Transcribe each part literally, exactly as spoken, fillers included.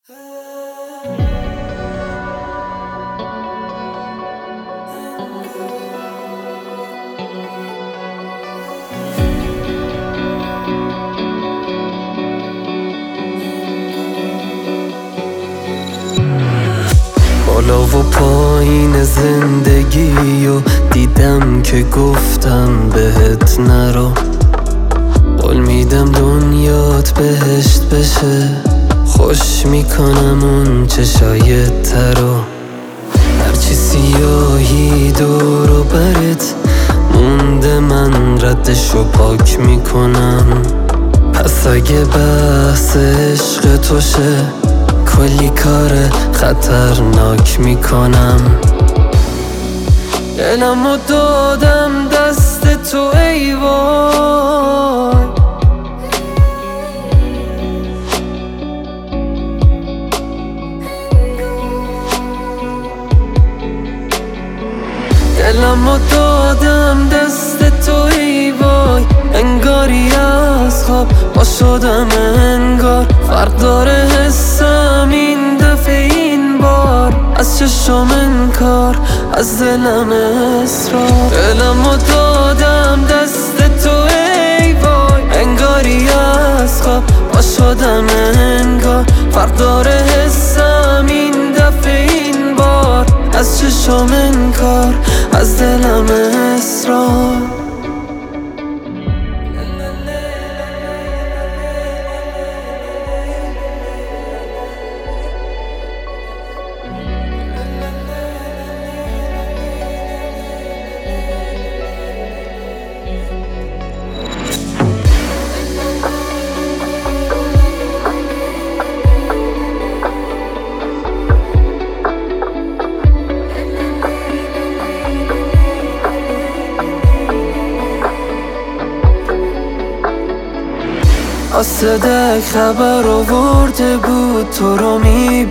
بالا و پایین زندگی و دیدم که گفتم بهت نرو. قول میدم دنیات بهشت بشه، خوش میکنم اون چشای ترو. هرچی سیاهی دور و برت مونده من ردشو پاک میکنم. پس اگه بحث عشق توشه کلی کار خطرناک میکنم. دلمو دادم دست تو ای وای، دلمو دادم دست تو ای وای. انگاری از خواب با شدم، انگار فرق داره حسم این دفعه این بار. از چشم انکار، از دلم اصرار. دلمو دادم دست تو ای وای. انگاری از خواب با شدم، انگار فرق داره حسم این دفعه این بار. از چشم انکار، از دلم اصرار. صدق خبر آورده بود تو رو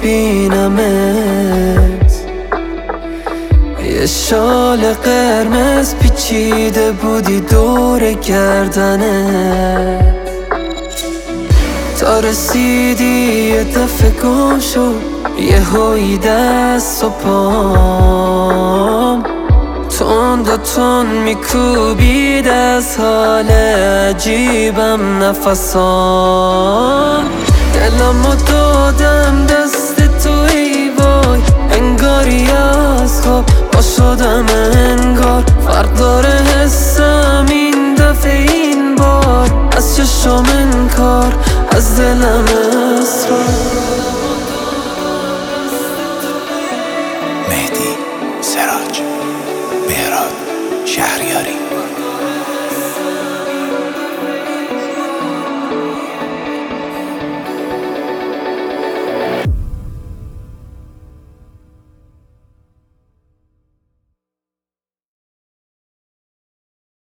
میبینمت. یه شال قرمز پیچیده بودی دور گردنت. تا رسیدی یه دفعه گم شد یه هایی دست و پام. تند و تند میکوبید از حال عجیبم نفسام. دلمو دادم دست تو ای وای. انگاری از خواب با شدم، انگار فرق داره حسم این دفعه این بار. از چشم انکار، از دلم